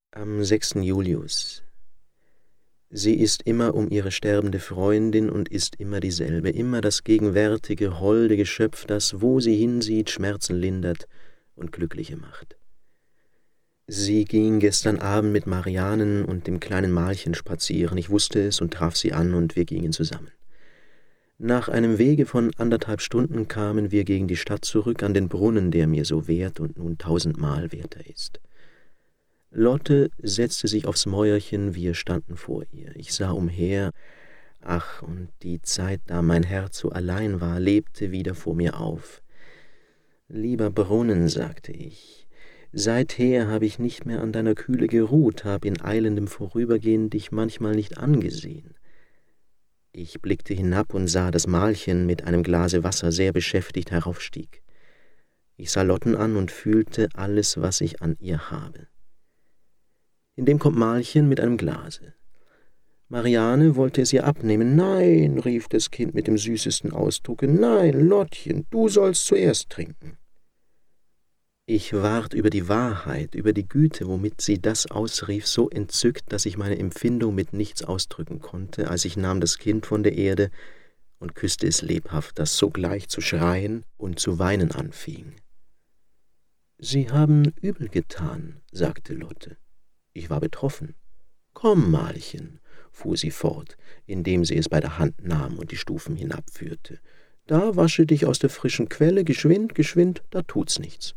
Am 6. Julius. Sie ist immer um ihre sterbende Freundin und ist immer dieselbe, immer das gegenwärtige, holde Geschöpf, das, wo sie hinsieht, Schmerzen lindert und Glückliche macht. Sie ging gestern Abend mit Marianen und dem kleinen Malchen spazieren. Ich wusste es und traf sie an, und wir gingen zusammen. Nach einem Wege von 1,5 Stunden kamen wir gegen die Stadt zurück, an den Brunnen, der mir so wert und nun 1000-mal werter ist. Lotte setzte sich aufs Mäuerchen, wir standen vor ihr. Ich sah umher. Ach, und die Zeit, da mein Herz so allein war, lebte wieder vor mir auf. »Lieber Brunnen«, sagte ich, »seither habe ich nicht mehr an deiner Kühle geruht, hab in eilendem Vorübergehen dich manchmal nicht angesehen.« Ich blickte hinab und sah, dass Malchen mit einem Glase Wasser sehr beschäftigt heraufstieg. Ich sah Lotten an und fühlte alles, was ich an ihr habe. Indem kommt Malchen mit einem Glase. Mariane wollte es ihr abnehmen. »Nein«, rief das Kind mit dem süßesten Ausdrucke, »nein, Lottchen, du sollst zuerst trinken.« Ich ward über die Wahrheit, über die Güte, womit sie das ausrief, so entzückt, dass ich meine Empfindung mit nichts ausdrücken konnte, als ich nahm das Kind von der Erde und küsste es lebhaft, das sogleich zu schreien und zu weinen anfing. »Sie haben übel getan«, sagte Lotte. Ich war betroffen. »Komm, Malchen«, fuhr sie fort, indem sie es bei der Hand nahm und die Stufen hinabführte, »da wasche dich aus der frischen Quelle, geschwind, geschwind, da tut's nichts.«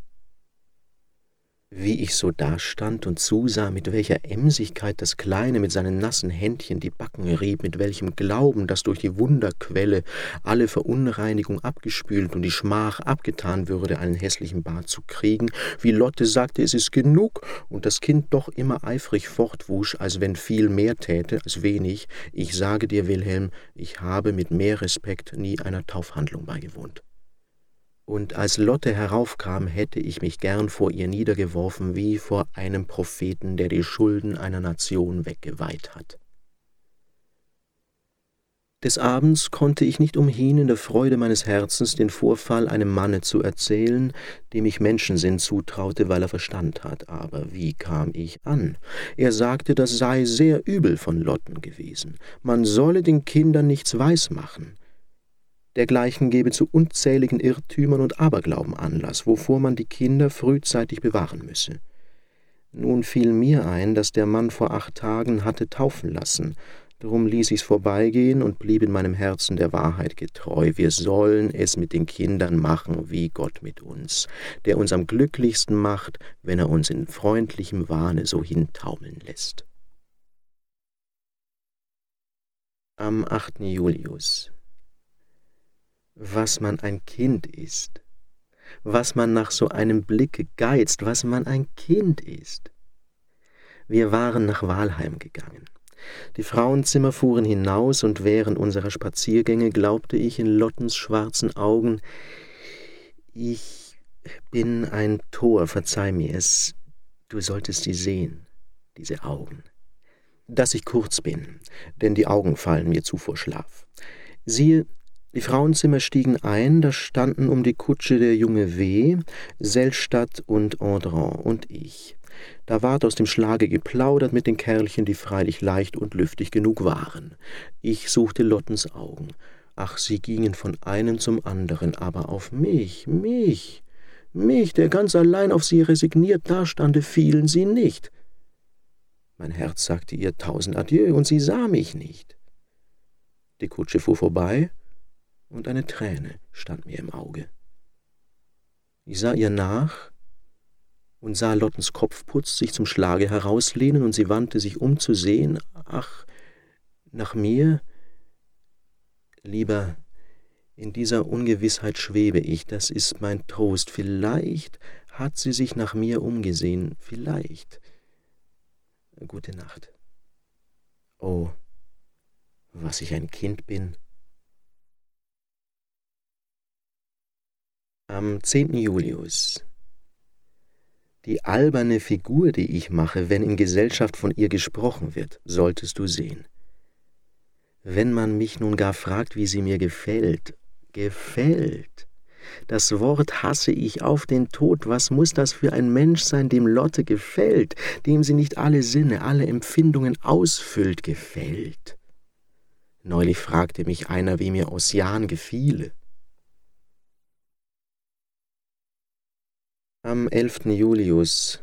Wie ich so dastand und zusah, mit welcher Emsigkeit das Kleine mit seinen nassen Händchen die Backen rieb, mit welchem Glauben, dass durch die Wunderquelle alle Verunreinigung abgespült und die Schmach abgetan würde, einen hässlichen Bart zu kriegen, wie Lotte sagte, es ist genug, und das Kind doch immer eifrig fortwusch, als wenn viel mehr täte als wenig. Ich sage dir, Wilhelm, ich habe mit mehr Respekt nie einer Taufhandlung beigewohnt. Und als Lotte heraufkam, hätte ich mich gern vor ihr niedergeworfen, wie vor einem Propheten, der die Schulden einer Nation weggeweiht hat. Des Abends konnte ich nicht umhin, in der Freude meines Herzens den Vorfall einem Manne zu erzählen, dem ich Menschensinn zutraute, weil er Verstand hat. Aber wie kam ich an? Er sagte, das sei sehr übel von Lotten gewesen. Man solle den Kindern nichts weismachen. Dergleichen gebe zu unzähligen Irrtümern und Aberglauben Anlass, wovor man die Kinder frühzeitig bewahren müsse. Nun fiel mir ein, dass der Mann vor 8 Tagen hatte taufen lassen. Darum ließ ich's vorbeigehen und blieb in meinem Herzen der Wahrheit getreu. Wir sollen es mit den Kindern machen, wie Gott mit uns, der uns am glücklichsten macht, wenn er uns in freundlichem Wahne so hintaumeln lässt. Am 8. Julius. Was man ein Kind ist, was man nach so einem Blicke geizt, was man ein Kind ist. Wir waren nach Wahlheim gegangen. Die Frauenzimmer fuhren hinaus, und während unserer Spaziergänge glaubte ich in Lottens schwarzen Augen, ich bin ein Tor, verzeih mir es, du solltest sie sehen, diese Augen. Dass ich kurz bin, denn die Augen fallen mir zu vor Schlaf. Siehe, die Frauenzimmer stiegen ein, da standen um die Kutsche der junge W., Selstadt und Audran und ich. Da ward aus dem Schlage geplaudert mit den Kerlchen, die freilich leicht und lüftig genug waren. Ich suchte Lottens Augen. Ach, sie gingen von einem zum anderen, aber auf mich, der ganz allein auf sie resigniert dastande, fielen sie nicht. Mein Herz sagte ihr 1000 Adieu, und sie sah mich nicht. Die Kutsche fuhr vorbei, und eine Träne stand mir im Auge. Ich sah ihr nach und sah Lottens Kopfputz sich zum Schlage herauslehnen, und sie wandte sich um zu sehen. Ach, nach mir? Lieber, in dieser Ungewissheit schwebe ich, das ist mein Trost. Vielleicht hat sie sich nach mir umgesehen, vielleicht. Gute Nacht. Oh, was ich ein Kind bin. Am 10. Julius. Die alberne Figur, die ich mache, wenn in Gesellschaft von ihr gesprochen wird, solltest du sehen. Wenn man mich nun gar fragt, wie sie mir gefällt, Das Wort hasse ich auf den Tod. Was muss das für ein Mensch sein, dem Lotte gefällt, dem sie nicht alle Sinne, alle Empfindungen ausfüllt, gefällt? Neulich fragte mich einer, wie mir Ossian gefiele. Am 11. Julius.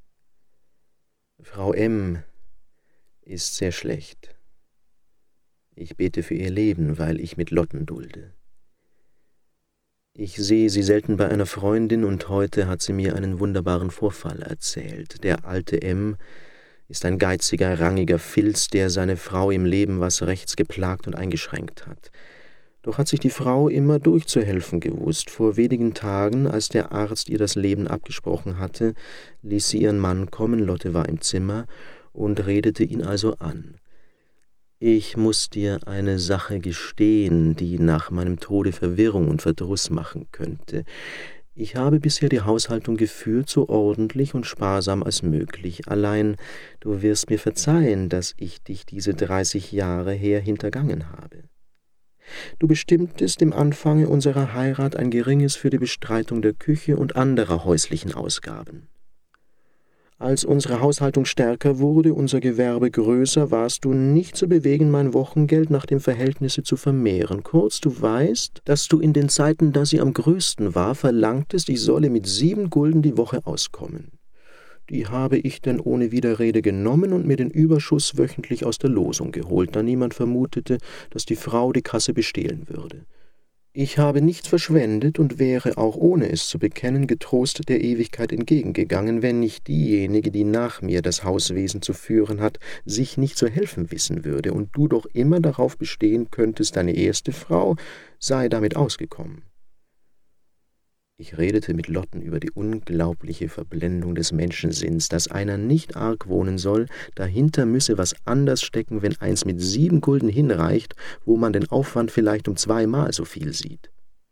Frau M. ist sehr schlecht. Ich bete für ihr Leben, weil ich mit Lotten dulde. Ich sehe sie selten bei einer Freundin, und heute hat sie mir einen wunderbaren Vorfall erzählt. Der alte M. ist ein geiziger, rangiger Filz, der seine Frau im Leben was rechts geplagt und eingeschränkt hat. Doch hat sich die Frau immer durchzuhelfen gewusst. Vor wenigen Tagen, als der Arzt ihr das Leben abgesprochen hatte, ließ sie ihren Mann kommen, Lotte war im Zimmer, und redete ihn also an. »Ich muß dir eine Sache gestehen, die nach meinem Tode Verwirrung und Verdruss machen könnte. Ich habe bisher die Haushaltung geführt, so ordentlich und sparsam als möglich. Allein du wirst mir verzeihen, dass ich dich diese 30 Jahre her hintergangen habe. Du bestimmtest im Anfange unserer Heirat ein geringes für die Bestreitung der Küche und anderer häuslichen Ausgaben. Als unsere Haushaltung stärker wurde, unser Gewerbe größer, warst du nicht zu bewegen, mein Wochengeld nach dem Verhältnisse zu vermehren. Kurz, du weißt, dass du in den Zeiten, da sie am größten war, verlangtest, ich solle mit 7 Gulden die Woche auskommen. Die habe ich denn ohne Widerrede genommen und mir den Überschuss wöchentlich aus der Losung geholt, da niemand vermutete, dass die Frau die Kasse bestehlen würde. Ich habe nichts verschwendet und wäre, auch ohne es zu bekennen, getrost der Ewigkeit entgegengegangen, wenn nicht diejenige, die nach mir das Hauswesen zu führen hat, sich nicht zu helfen wissen würde und du doch immer darauf bestehen könntest, deine erste Frau sei damit ausgekommen. Ich redete mit Lotten über die unglaubliche Verblendung des Menschensinns, dass einer nicht argwohnen soll, dahinter müsse was anders stecken, wenn eins mit 7 Gulden hinreicht, wo man den Aufwand vielleicht um 2-mal so viel sieht.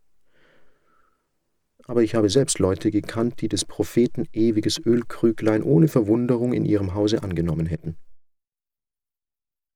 Aber ich habe selbst Leute gekannt, die des Propheten ewiges Ölkrüglein ohne Verwunderung in ihrem Hause angenommen hätten.